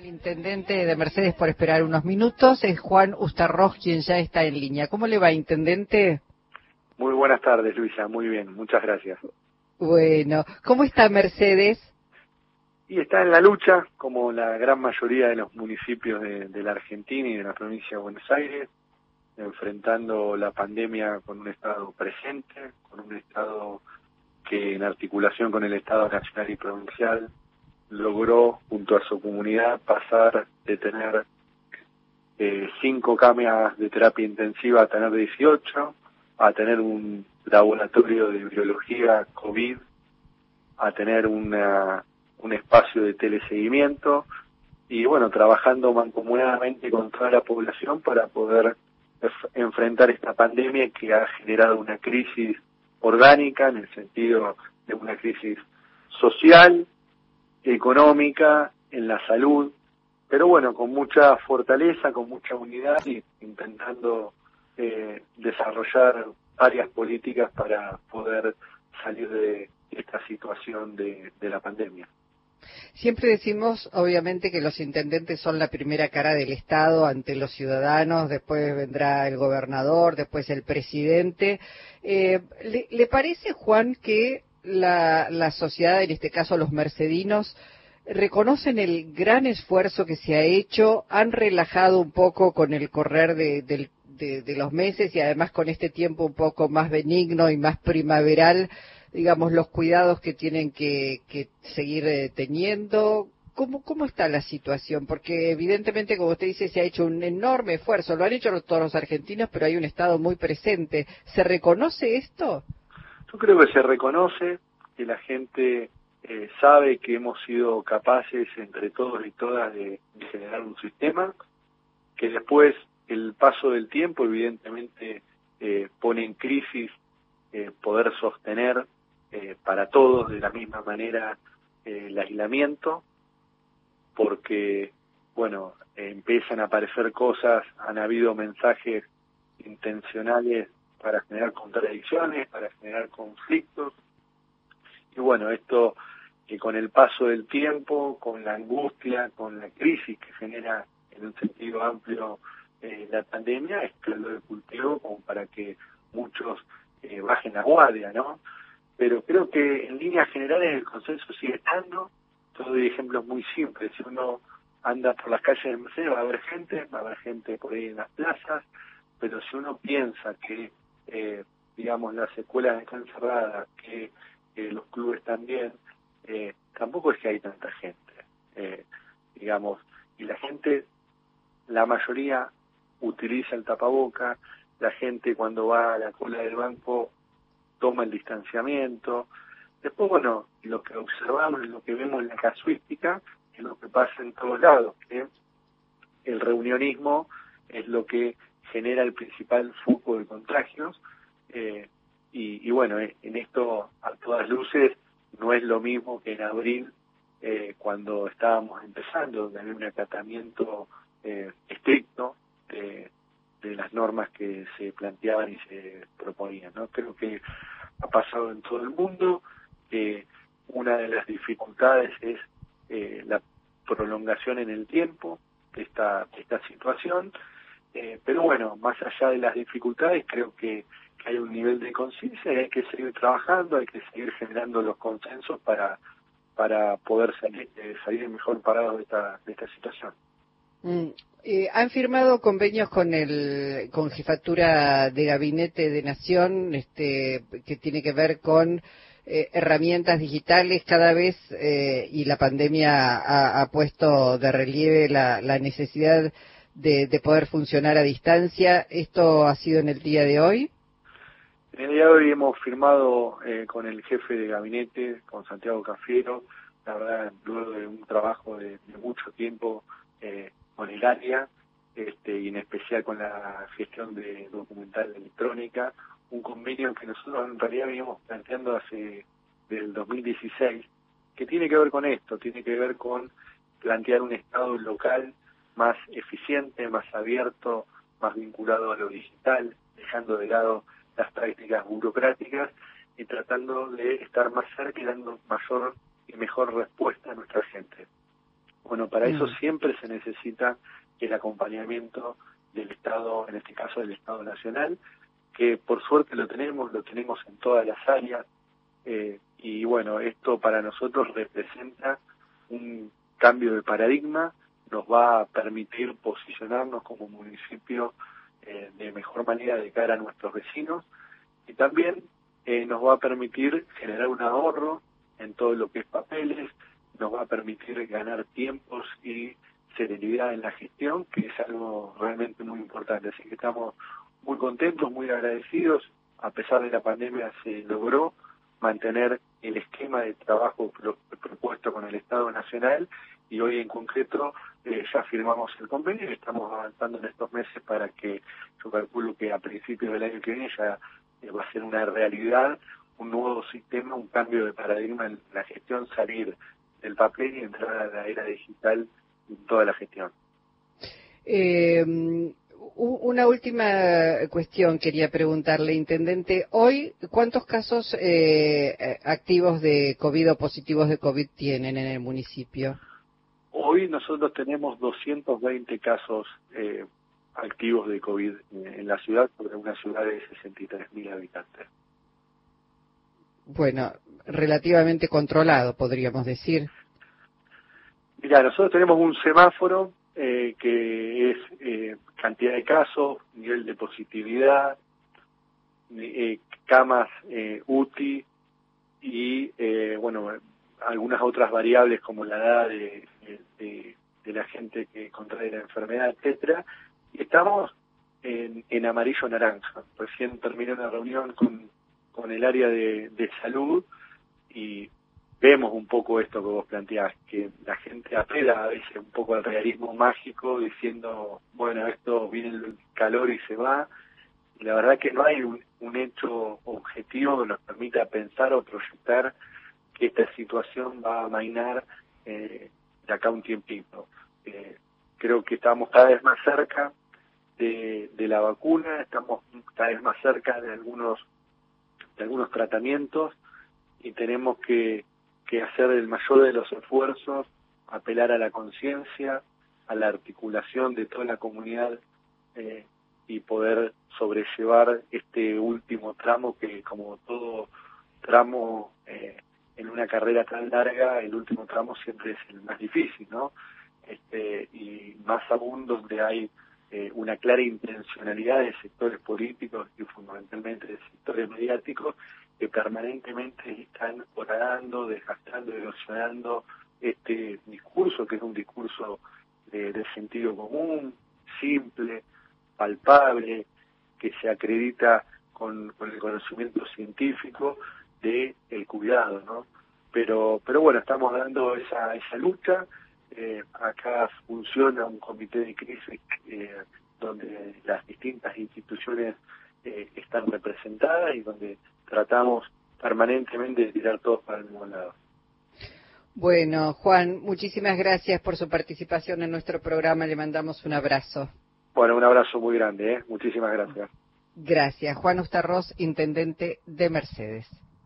Al intendente de Mercedes por esperar unos minutos. Es Juan Ustarroz quien ya está en línea. ¿Cómo le va, intendente? Muy buenas tardes, Luisa. Muy bien, muchas gracias. Bueno, ¿cómo está Mercedes? Y está en la lucha, como la gran mayoría de los municipios de la Argentina y de la provincia de Buenos Aires, enfrentando la pandemia con un Estado presente, con un Estado que en articulación con el Estado nacional y provincial logró, junto a su comunidad, pasar de tener 5 camas de terapia intensiva a tener 18, a tener un laboratorio de biología COVID, a tener un espacio de teleseguimiento y bueno, trabajando mancomunadamente con toda la población para poder enfrentar esta pandemia que ha generado una crisis orgánica en el sentido de una crisis social, económica, en la salud, pero bueno, con mucha fortaleza, con mucha unidad y intentando desarrollar varias políticas para poder salir de esta situación de la pandemia. Siempre decimos, obviamente, que los intendentes son la primera cara del Estado ante los ciudadanos, después vendrá el gobernador, después el presidente. ¿Le parece, Juan, que la sociedad, en este caso los mercedinos, reconocen el gran esfuerzo que se ha hecho, han relajado un poco con el correr de los meses y además con este tiempo un poco más benigno y más primaveral, digamos, los cuidados que tienen que seguir teniendo? ¿Cómo está la situación? Porque evidentemente, como usted dice, se ha hecho un enorme esfuerzo, lo han hecho todos los argentinos, pero hay un Estado muy presente. ¿Se reconoce esto? Yo creo que se reconoce, que la gente sabe que hemos sido capaces entre todos y todas de generar un sistema, que después el paso del tiempo evidentemente pone en crisis poder sostener para todos de la misma manera el aislamiento, porque, bueno, empiezan a aparecer cosas, han habido mensajes intencionales para generar contradicciones, para generar conflictos, y bueno, esto que con el paso del tiempo, con la angustia, con la crisis que genera en un sentido amplio la pandemia, es caldo de cultivo como para que muchos bajen la guardia, ¿no? Pero creo que en líneas generales el consenso sigue estando. Yo doy ejemplos muy simples. Si uno anda por las calles de Mercedes va a haber gente por ahí en las plazas, pero si uno piensa que, digamos, las escuelas están cerradas, que los clubes también, tampoco es que hay tanta gente, digamos, y la gente, la mayoría utiliza el tapaboca, la gente cuando va a la cola del banco toma el distanciamiento. Después, bueno, lo que observamos, lo que vemos en la casuística, es lo que pasa en todos lados, que el reunionismo es lo que genera el principal foco de contagios, y bueno, en esto a todas luces no es lo mismo que en abril, cuando estábamos empezando, donde había un acatamiento estricto de las normas que se planteaban y se proponían, ¿no? Creo que ha pasado en todo el mundo. Una de las dificultades es la prolongación en el tiempo de esta situación, pero bueno, más allá de las dificultades, creo que hay un nivel de conciencia y hay que seguir trabajando, hay que seguir generando los consensos para poder salir mejor parados de esta situación. Han firmado convenios con Jefatura de Gabinete de Nación, que tiene que ver con herramientas digitales cada vez, y la pandemia ha puesto de relieve la necesidad de poder funcionar a distancia. ¿Esto ha sido en el día de hoy? En el día de hoy hemos firmado con el jefe de gabinete, con Santiago Cafiero, la verdad, luego de un trabajo de mucho tiempo con el área, y en especial con la gestión de documental electrónica, un convenio que nosotros en realidad venimos planteando desde el 2016, que tiene que ver con esto, tiene que ver con plantear un Estado local más eficiente, más abierto, más vinculado a lo digital, dejando de lado las prácticas burocráticas y tratando de estar más cerca y dando mayor y mejor respuesta a nuestra gente. Bueno, para eso siempre se necesita el acompañamiento del Estado, en este caso del Estado Nacional, que por suerte lo tenemos en todas las áreas, y bueno, esto para nosotros representa un cambio de paradigma, nos va a permitir posicionarnos como municipio de mejor manera de cara a nuestros vecinos, y también nos va a permitir generar un ahorro en todo lo que es papeles, nos va a permitir ganar tiempos y serenidad en la gestión, que es algo realmente muy importante. Así que estamos muy contentos, muy agradecidos. A pesar de la pandemia se logró mantener el esquema de trabajo propuesto con el Estado Nacional, y hoy en concreto ya firmamos el convenio y estamos avanzando en estos meses para que, yo calculo que a principios del año que viene ya va a ser una realidad, un nuevo sistema, un cambio de paradigma en la gestión, salir del papel y entrar a la era digital en toda la gestión. Una última cuestión quería preguntarle, Intendente. Hoy, ¿cuántos casos activos de COVID o positivos de COVID tienen en el municipio? Hoy nosotros tenemos 220 casos activos de COVID en la ciudad, sobre una ciudad de 63.000 habitantes. Bueno, relativamente controlado, podríamos decir. Mira, nosotros tenemos un semáforo que es cantidad de casos, nivel de positividad, camas UTI y, bueno, algunas otras variables como la edad de la gente que contrae la enfermedad, etcétera. Y estamos en amarillo-naranja. Recién terminé una reunión con el área de salud y vemos un poco esto que vos planteás, que la gente apela a veces un poco al realismo mágico diciendo, bueno, esto viene el calor y se va. Y la verdad que no hay un hecho objetivo que nos permita pensar o proyectar que esta situación va a amainar de acá a un tiempito. Creo que estamos cada vez más cerca de la vacuna, estamos cada vez más cerca de algunos tratamientos, y tenemos que hacer el mayor de los esfuerzos, apelar a la conciencia, a la articulación de toda la comunidad y poder sobrellevar este último tramo que, como todo tramo en una carrera tan larga, el último tramo siempre es el más difícil, ¿no? Y más aún donde hay una clara intencionalidad de sectores políticos y fundamentalmente de sectores mediáticos que permanentemente están horadando, desgastando, erosionando este discurso, que es un discurso de sentido común, simple, palpable, que se acredita con el conocimiento científico de el cuidado, ¿no? Pero bueno, estamos dando esa lucha. Acá funciona un comité de crisis donde las distintas instituciones están representadas y donde tratamos permanentemente de tirar todos para el mismo lado. Bueno, Juan, muchísimas gracias por su participación en nuestro programa. Le mandamos un abrazo. Bueno, un abrazo muy grande, ¿eh? Muchísimas gracias. Gracias. Juan Ustarroz, Intendente de Mercedes.